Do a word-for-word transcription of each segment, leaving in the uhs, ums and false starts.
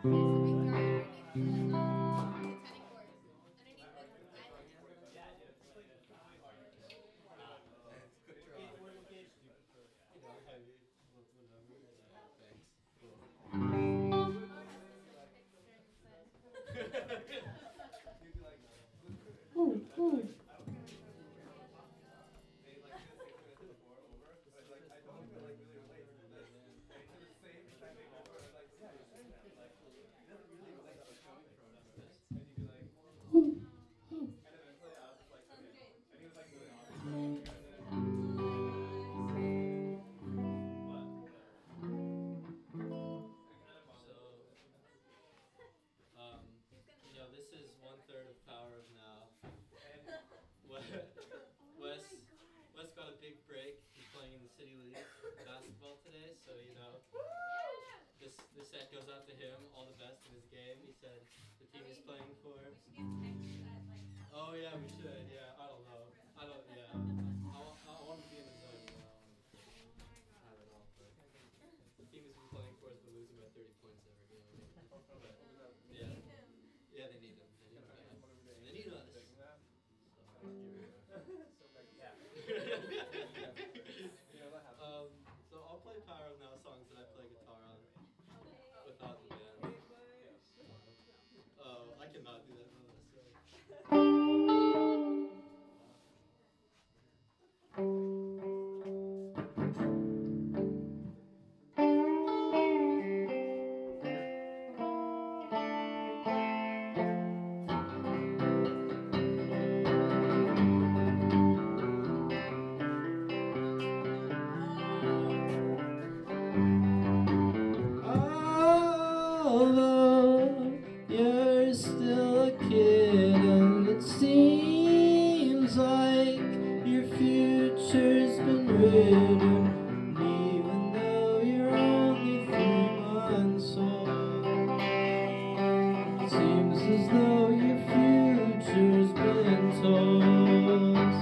There's a big jar underneath the um the tennis courts, underneath the island. Oh, no, it's the same texture inside. Ooh, ooh. Ooh, ooh. Sounds great. Who's gonna sing? Yeah. Are we we should get text at like Oh my god. They need him. Okay. Although you're still a kid, and it seems like your future's been written. And even though you're only three months old, it seems as though your future's been told.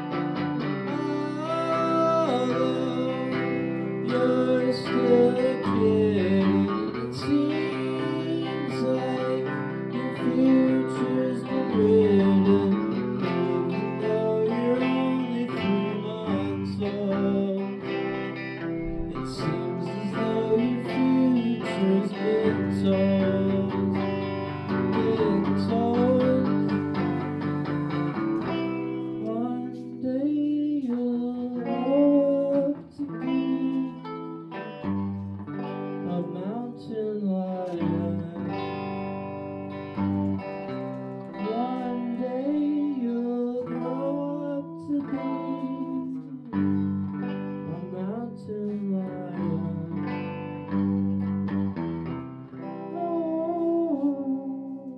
Although you're still a kid, and it seems like your future's been written. Even though you're only three months old, it seems as though your future's been told, been told. One day you'll grow up to be a mountain lion. One day you'll grow up to be a mountain lion. Oh.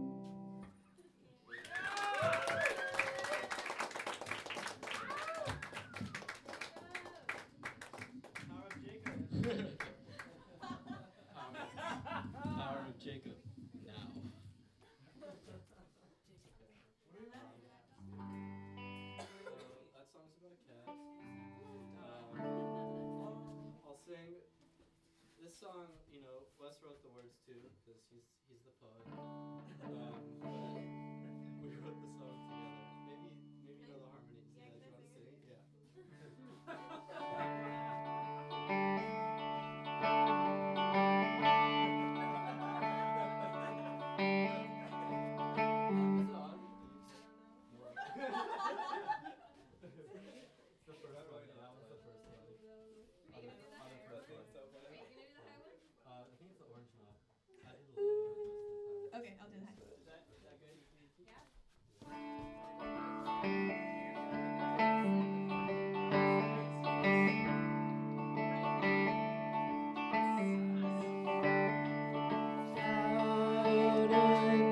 Yeah, can I sing it? Are you gonna do the higher one? Are you gonna do the high one? Okay, I'll do the high. Yeah. Out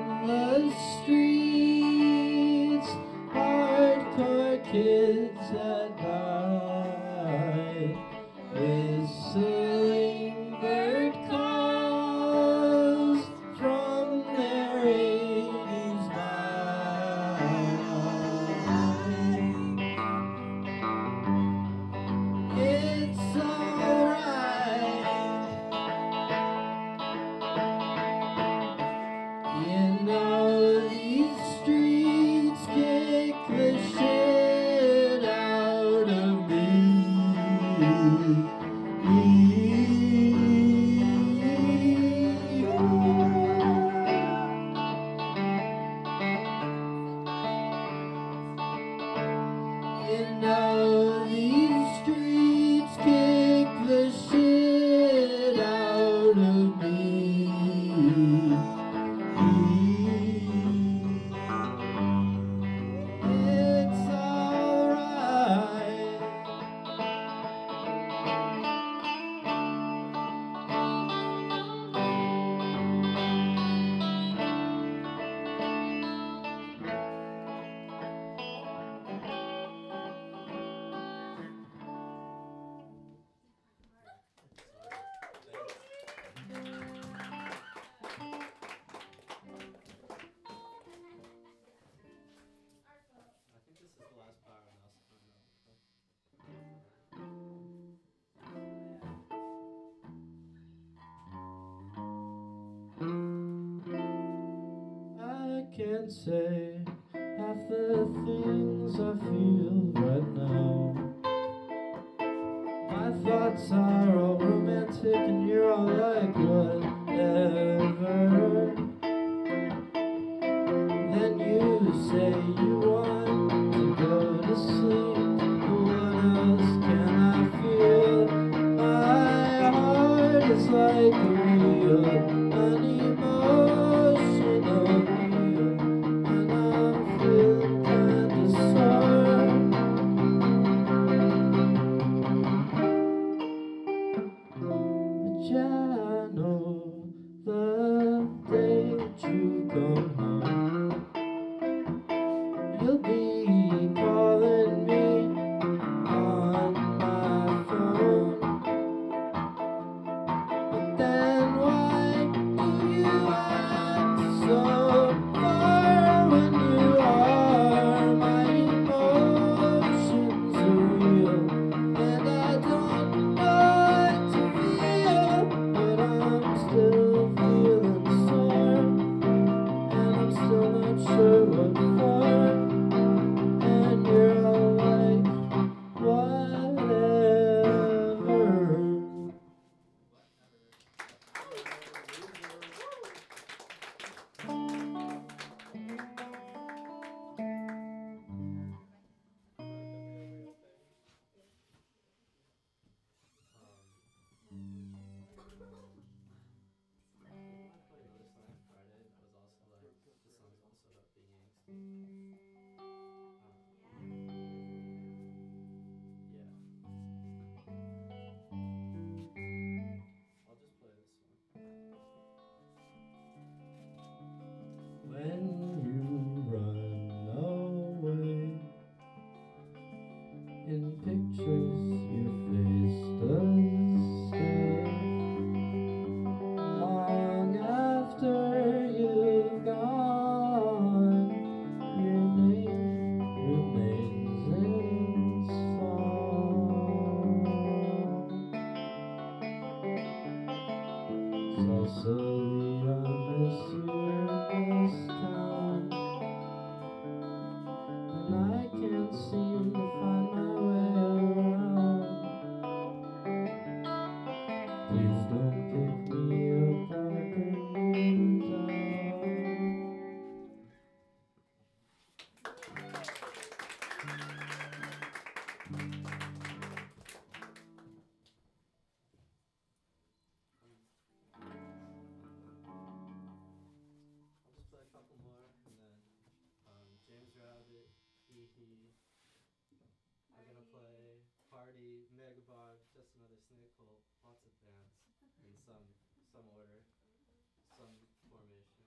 can't say half the things I feel right now. My thoughts are all romantic and you're all like whatever. Then you say you want to go to sleep, but what else can I feel? My heart is like a wheel, an emotional wheel, and I'm feeling kinda sore. But yeah, I know the day that you come home, you'll be calling me on my phone. But then why do you act so far when you are? My emotions are real, and I don't know what to feel, but I'm still feeling sore, and I'm still not sure what for. And you're all like, whatever. When you run away, in pictures your face does stay. Long after you've gone, your name remains in song. So slowly I miss you in this town, and I can't seem to find my way around. Please don't pick me up, I'll bring you down. I'll just play a couple more, and then um, James Rabbit, Hee Hee. I'm gonna play Party, Megabog, Just Another Snake Hole, lots of bands in some some order, some formation.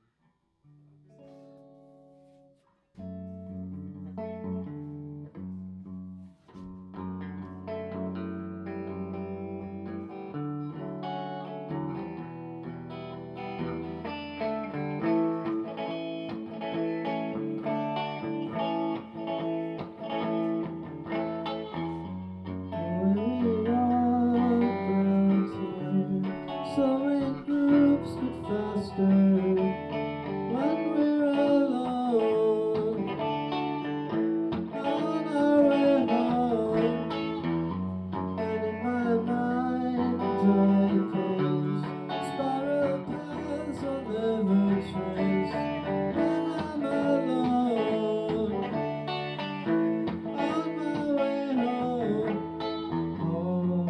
When we walk around here, slow in groups but faster. When we're alone, on our way home, and in my mind I pace spiral paths I'll never trace. When I'm alone, on my way home.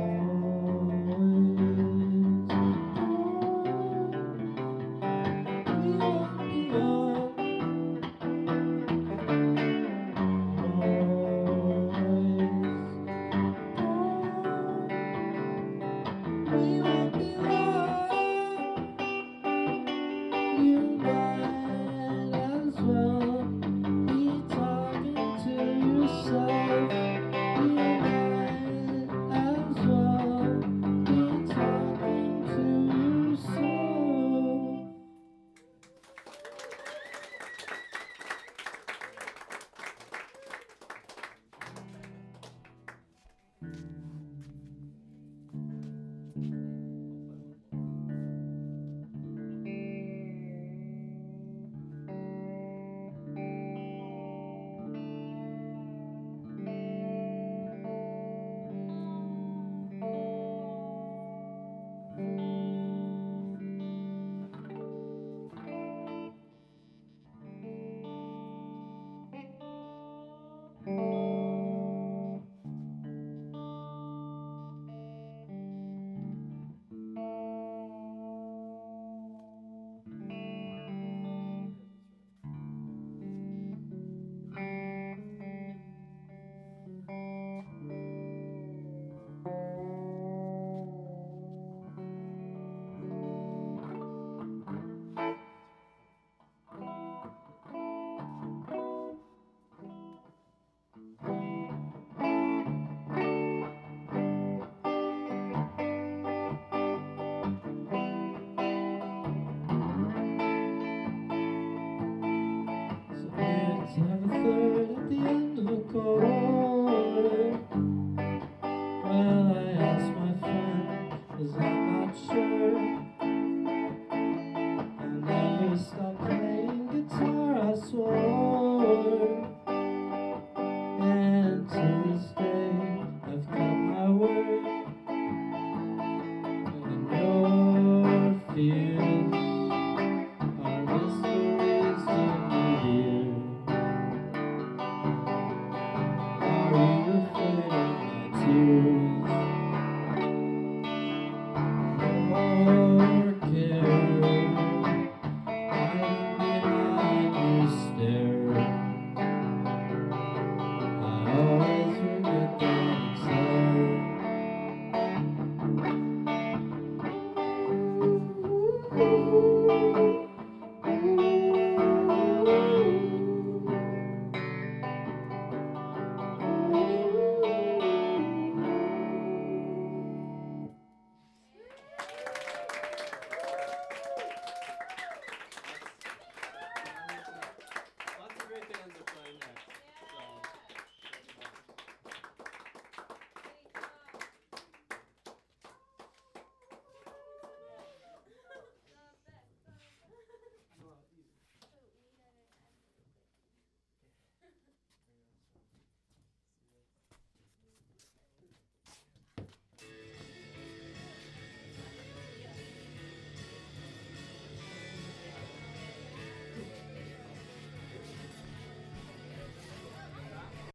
Always, forward. Well, I asked my friend, 'cause I'm not sure. I never stopped